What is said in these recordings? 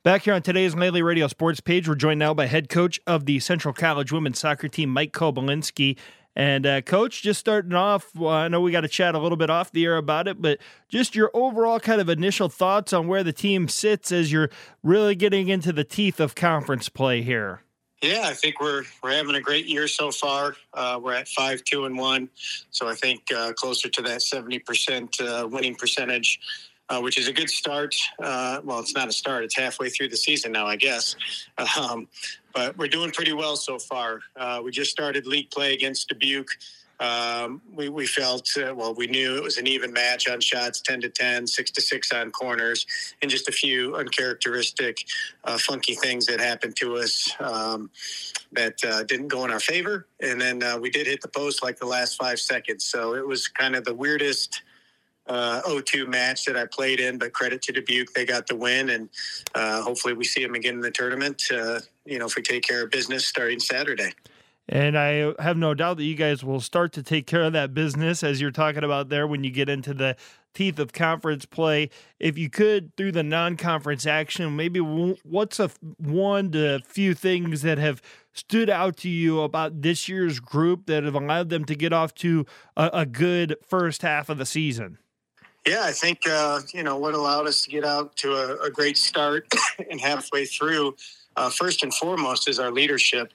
Back here on today's Lately Radio Sports page, we're joined now by head coach of the Central College women's soccer team, Mike Kobylinski. And Coach, just starting off, I know we got to chat a little bit off the air about it, but just your overall kind of initial thoughts on where the team sits as you're really getting into the teeth of conference play here. Yeah, I think we're having a great year so far. We're at 5-2-1, so I think closer to that 70% winning percentage, which is a good start. Well, it's not a start; it's halfway through the season now, I guess. But we're doing pretty well so far. We just started league play against Dubuque. We felt, we knew it was an even match on shots, 10-10, 6-6 on corners, and just a few uncharacteristic, funky things that happened to us that didn't go in our favor. And then we did hit the post like the last 5 seconds. So it was kind of the weirdest 0-2 match that I played in, but credit to Dubuque. They got the win, and hopefully we see them again in the tournament, if we take care of business starting Saturday. And I have no doubt that you guys will start to take care of that business, as you're talking about there, when you get into the teeth of conference play. If you could, through the non-conference action, maybe what's one to few things that have stood out to you about this year's group that have allowed them to get off to a good first half of the season? Yeah, I think, what allowed us to get out to a great start and halfway through, first and foremost, is our leadership.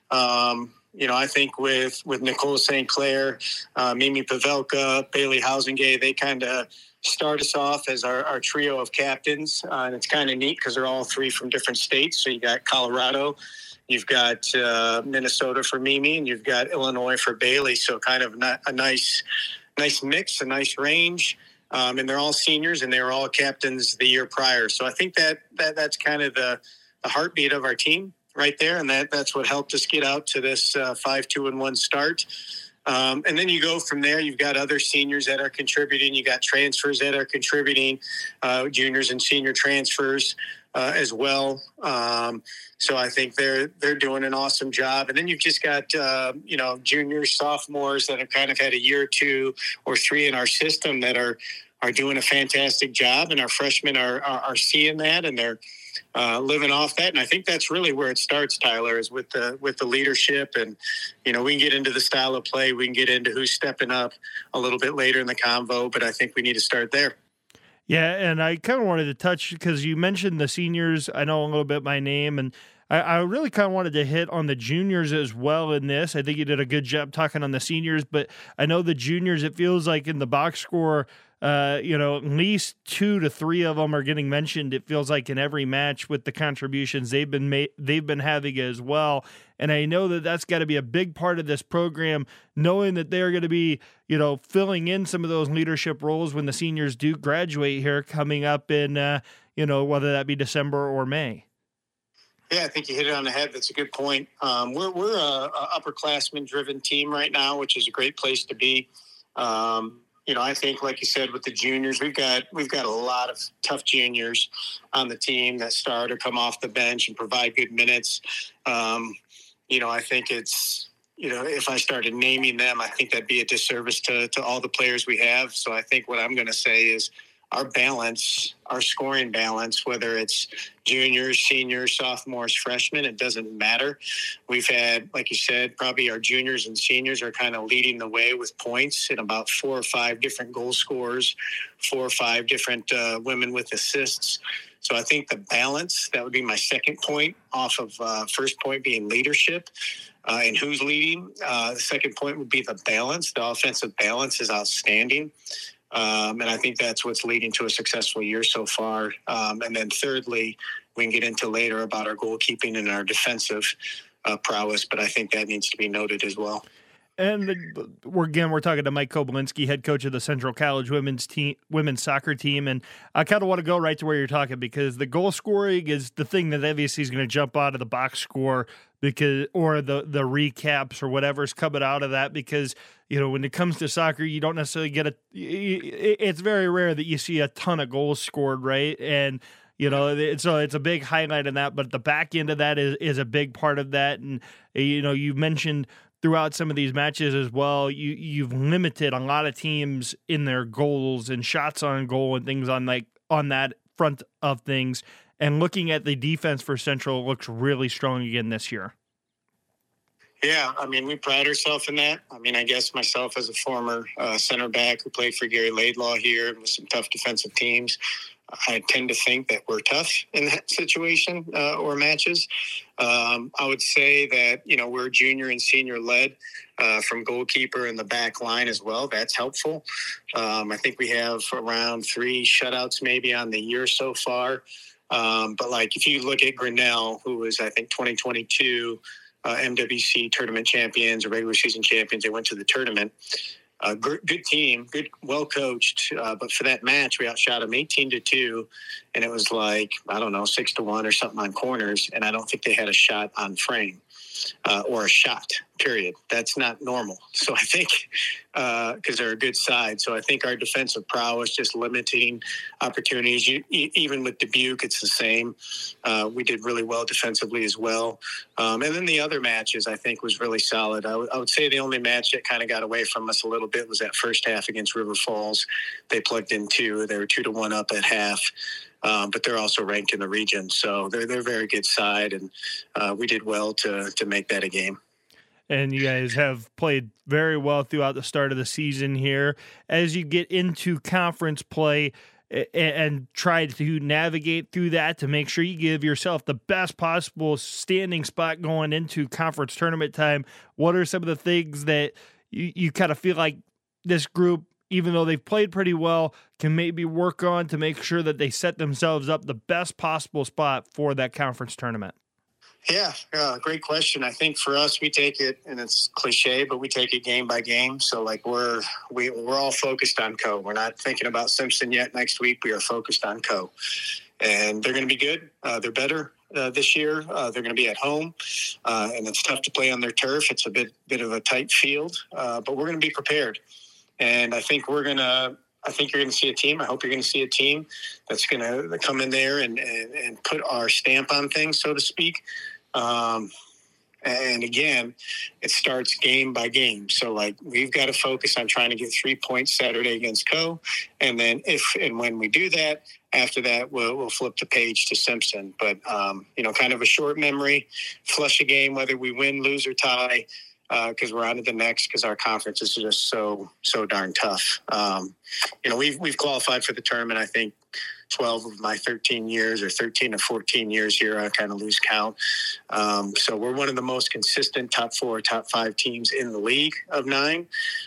I think with Nicole St. Clair, Mimi Pavelka, Bailey Housengay, they kind of start us off as our trio of captains. And it's kind of neat because they're all three from different states. So you got Colorado, you've got Minnesota for Mimi, and you've got Illinois for Bailey. So kind of a nice mix, a nice range. And they're all seniors, and they were all captains the year prior. So I think that's kind of the heartbeat of our team right there, and that's what helped us get out to this 5-2-1 start. And then you go from there. You've got other seniors that are contributing. You got transfers that are contributing, juniors and senior transfers as well. So I think they're doing an awesome job. And then you've just got juniors, sophomores that have kind of had a year or 2 or 3 in our system that are doing a fantastic job, and our freshmen are seeing that, and they're living off that. And I think that's really where it starts, Tyler, is with the leadership. And, we can get into the style of play. We can get into who's stepping up a little bit later in the convo, but I think we need to start there. Yeah, and I kind of wanted to touch, because you mentioned the seniors. I know a little bit by name, and I really kind of wanted to hit on the juniors as well in this. I think you did a good job talking on the seniors, but I know the juniors, it feels like in the box score, at least 2 to 3 of them are getting mentioned. It feels like in every match with the contributions they've been having as well. And I know that that's got to be a big part of this program, knowing that they're going to be, filling in some of those leadership roles when the seniors do graduate here coming up in, whether that be December or May. Yeah, I think you hit it on the head. That's a good point. We're a upperclassman-driven team right now, which is a great place to be. I think, like you said, with the juniors, we've got a lot of tough juniors on the team that start or come off the bench and provide good minutes. I think it's, if I started naming them, I think that'd be a disservice to all the players we have. So I think what I'm going to say is our balance, our scoring balance, whether it's juniors, seniors, sophomores, freshmen, it doesn't matter. We've had, like you said, probably our juniors and seniors are kind of leading the way with points in about 4 or 5 different goal scorers, 4 or 5 different women with assists. So I think the balance, that would be my second point off of first point being leadership and who's leading. The second point would be the balance. The offensive balance is outstanding. And I think that's what's leading to a successful year so far. And then thirdly, we can get into later about our goalkeeping and our defensive prowess, but I think that needs to be noted as well. And we're talking to Mike Kobylinski, head coach of the Central College women's soccer team. And I kind of want to go right to where you're talking, because the goal scoring is the thing that obviously is going to jump out of the box score, or the recaps or whatever's coming out of that, because, when it comes to soccer, you don't necessarily get it's very rare that you see a ton of goals scored, right? And, so it's a big highlight in that, but the back end of that is a big part of that. And, you mentioned throughout some of these matches as well, you've limited a lot of teams in their goals and shots on goal and things on that front of things. And looking at the defense for Central, it looks really strong again this year. Yeah, I mean, we pride ourselves in that. I mean, I guess myself as a former center back who played for Gary Laidlaw here with some tough defensive teams, I tend to think that we're tough in that situation or matches. I would say that, we're junior and senior led from goalkeeper and the back line as well. That's helpful. I think we have around 3 shutouts maybe on the year so far. But like if you look at Grinnell, who was, I think, 2022 MWC tournament champions or regular season champions, they went to the tournament. Good team, good, well coached. But for that match, we outshot them 18-2, and it was like 6-1 or something on corners. And I don't think they had a shot on frame or a shot. Period. That's not normal. So I think because they're a good side. So I think our defensive prowess just limiting opportunities. Even with Dubuque, it's the same. We did really well defensively as well. And then the other matches I think was really solid. I would say the only match that kind of got away from us a little bit was that first half against River Falls. They plugged in 2. They were 2-1 up at half. But they're also ranked in the region. So they're a very good side. And we did well to make that a game. And you guys have played very well throughout the start of the season here. As you get into conference play and try to navigate through that to make sure you give yourself the best possible standing spot going into conference tournament time, what are some of the things that you kind of feel like this group, even though they've played pretty well, can maybe work on to make sure that they set themselves up the best possible spot for that conference tournament? Yeah, great question. I think for us, we take it, and it's cliche, but we take it game by game. So like we're all focused on Co. We're not thinking about Simpson yet. Next week, we are focused on Co. And they're going to be good. They're better this year. They're going to be at home, and it's tough to play on their turf. It's a bit of a tight field, but we're going to be prepared. And I think you're going to see a team. I hope you're going to see a team that's going to come in there and put our stamp on things, so to speak. And again, it starts game by game. So like we've got to focus on trying to get 3 points Saturday against Co. And then if and when we do that, after that, we'll flip the page to Simpson. But, kind of a short memory, flush a game, whether we win, lose, or tie, because we're on to the next because our conference is just so darn tough. We've qualified for the tournament, I think, 12 of my 13 years or 13 to 14 years here. I kind of lose count. So we're one of the most consistent top 4, top 5 teams in the league of 9.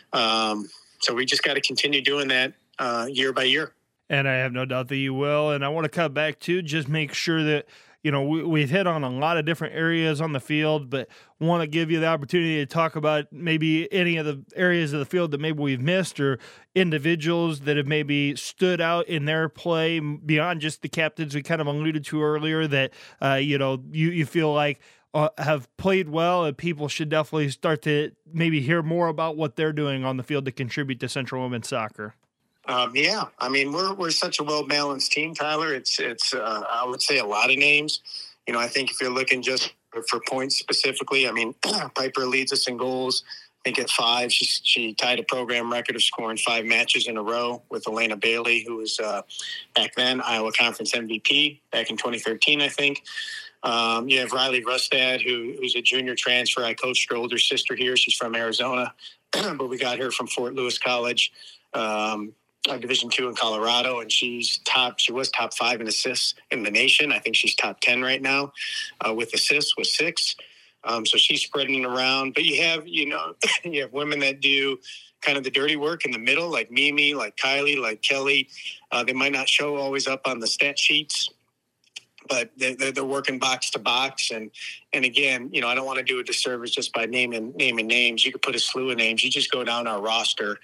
So we just got to continue doing that year by year. And I have no doubt that you will. And I want to cut back to just make sure that, we've hit on a lot of different areas on the field, but want to give you the opportunity to talk about maybe any of the areas of the field that maybe we've missed or individuals that have maybe stood out in their play beyond just the captains we kind of alluded to earlier that, you feel like have played well and people should definitely start to maybe hear more about what they're doing on the field to contribute to Central Women's Soccer. Yeah, I mean, we're such a well-balanced team, Tyler. It's I would say a lot of names. I think if you're looking just for points specifically, I mean, Piper leads us in goals. I think at 5, she tied a program record of scoring 5 matches in a row with Elena Bailey, who was back then Iowa Conference MVP back in 2013, I think. You have Riley Rustad, who's a junior transfer. I coached her older sister here. She's from Arizona, but we got her from Fort Lewis College. Division II in Colorado, and she was top 5 in assists in the nation. I think she's top 10 right now with assists with 6. So she's spreading it around. But you have women that do kind of the dirty work in the middle, like Mimi, like Kylie, like Kelly. They might not show always up on the stat sheets, but they're working box to box. And again, I don't want to do a disservice just by naming names. You could put a slew of names. You just go down our roster.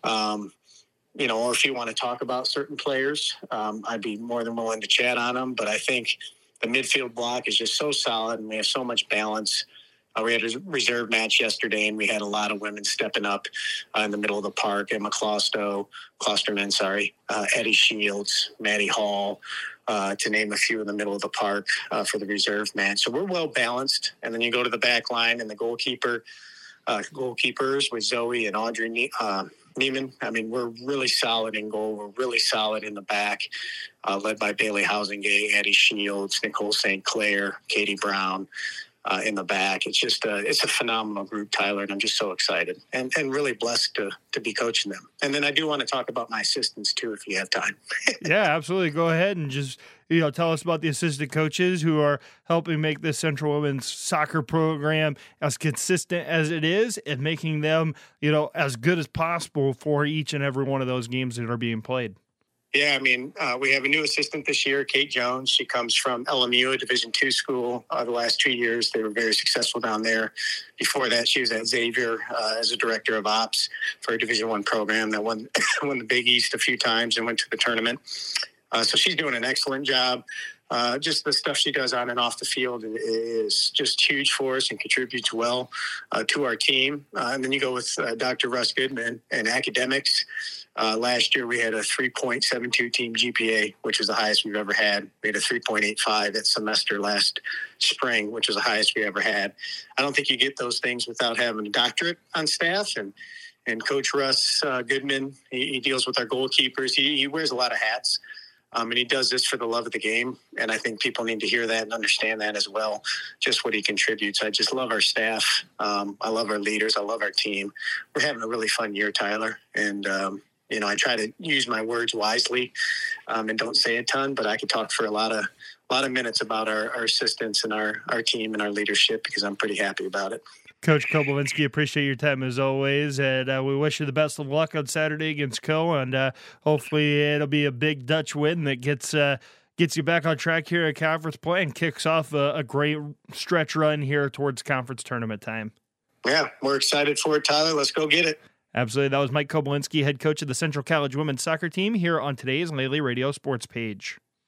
Or if you want to talk about certain players, I'd be more than willing to chat on them. But I think the midfield block is just so solid, and we have so much balance. We had a reserve match yesterday, and we had a lot of women stepping up in the middle of the park. Emma Klosterman, Eddie Shields, Maddie Hall, to name a few in the middle of the park for the reserve match. So we're well balanced. And then you go to the back line and the goalkeepers with Zoe and Audrey Neiman. I mean, we're really solid in goal. We're really solid in the back, led by Bailey Housingate, Addie Shields, Nicole St. Clair, Katie Brown. In the back. It's just it's a phenomenal group, Tyler, and I'm just so excited and really blessed to be coaching them. And then I do want to talk about my assistants too, if you have time. Yeah, absolutely. Go ahead and just tell us about the assistant coaches who are helping make this Central Women's Soccer program as consistent as it is and making them as good as possible for each and every one of those games that are being played. Yeah, I mean, we have a new assistant this year, Kate Jones. She comes from LMU, a Division II school. The last 2 years, they were very successful down there. Before that, she was at Xavier as a director of ops for a Division I program that won the Big East a few times and went to the tournament. So she's doing an excellent job. Just the stuff she does on and off the field is just huge for us and contributes well to our team. And then you go with Dr. Russ Goodman and academics. Last year, we had a 3.72 team GPA, which is the highest we've ever had. We had a 3.85 that semester last spring, which is the highest we ever had. I don't think you get those things without having a doctorate on staff. And Coach Russ Goodman, he deals with our goalkeepers. He wears a lot of hats. And he does this for the love of the game. And I think people need to hear that and understand that as well, just what he contributes. I just love our staff. I love our leaders. I love our team. We're having a really fun year, Tyler. And, I try to use my words wisely and don't say a ton, but I could talk for a lot of minutes about our assistants and our team and our leadership because I'm pretty happy about it. Coach Kobylewski, appreciate your time as always, and we wish you the best of luck on Saturday against Co. And hopefully it'll be a big Dutch win that gets you back on track here at conference play and kicks off a great stretch run here towards conference tournament time. Yeah, we're excited for it, Tyler. Let's go get it. Absolutely. That was Mike Kobylewski, head coach of the Central College women's soccer team here on today's Lely Radio Sports Page.